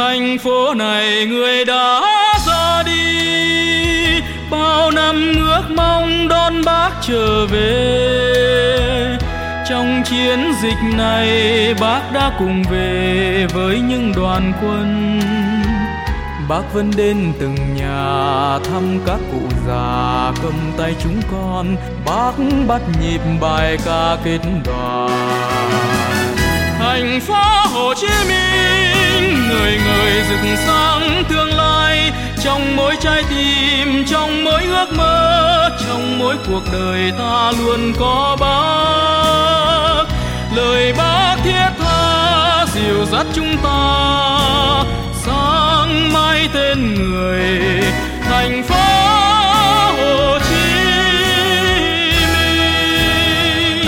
thành phố này người đã ra đi, bao năm ước mong đón bác trở về. Trong chiến dịch này bác đã cùng về với những đoàn quân. Bác vẫn đến từng nhà thăm các cụ già, cầm tay chúng con bác bắt nhịp bài ca kết đoàn. Thành phố Hồ Chí Minh người người rực sáng tương lai, trong mỗi trái tim, trong mỗi ước mơ, trong mỗi cuộc đời ta luôn có bác. Lời bác thiết tha dìu dắt chúng ta sáng mai tên người thành phố Hồ Chí Minh.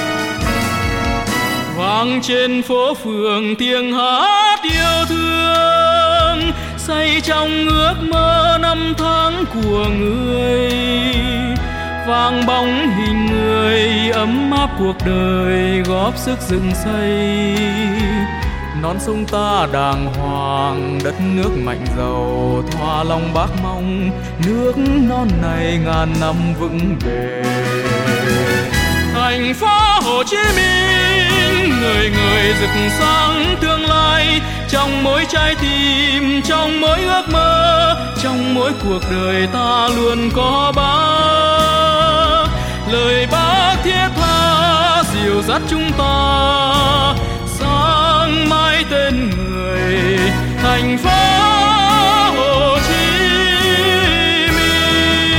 Vang trên phố phường tiếng hát yêu thương, say trong ước mơ năm tháng của người. Vang bóng hình người ấm áp cuộc đời, góp sức dựng xây non sông ta đàng hoàng, đất nước mạnh giàu thỏa lòng bác mong nước non này ngàn năm vững bền. Thành phố Hồ Chí Minh người người rực sáng tương lai, trong mỗi trái tim, trong mỗi ước mơ, trong mỗi cuộc đời ta luôn có bác. Lời bác thiết tha dìu dắt chúng ta sáng mai tên người thành phố Hồ Chí Minh.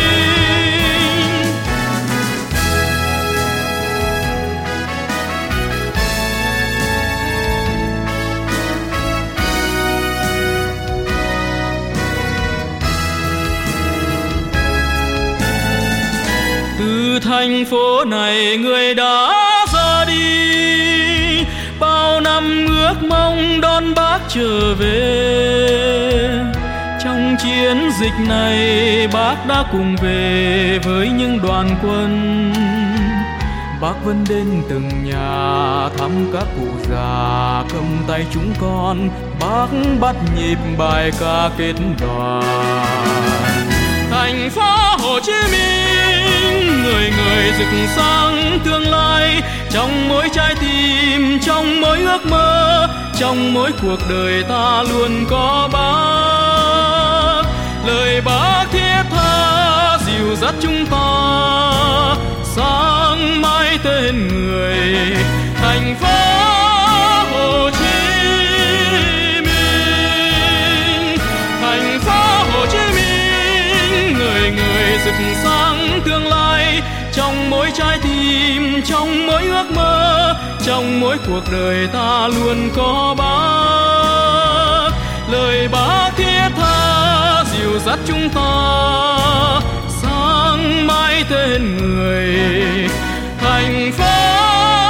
Từ thành phố này người đã ra đi, bao năm ước mong đón bác trở về. Trong chiến dịch này bác đã cùng về với những đoàn quân. Bác vẫn đến từng nhà thăm các cụ già, cầm tay chúng con bác bắt nhịp bài ca kết đoàn. Thành phố Hồ Chí Minh người người rực sáng tương lai, trong mỗi trái tim, trong mỗi ước mơ, trong mỗi cuộc đời ta luôn có bác. Lời bác thiết tha dìu dắt chúng ta sáng mai tên người thành phố Hồ Chí Minh. Thành phố Hồ Chí Minh người người rực sáng tương lai, trong mỗi trái tim, trong mỗi ước mơ, trong mỗi cuộc đời ta luôn có bác. Lời bác thiết tha dìu dắt chúng ta sáng mai tên người thành phố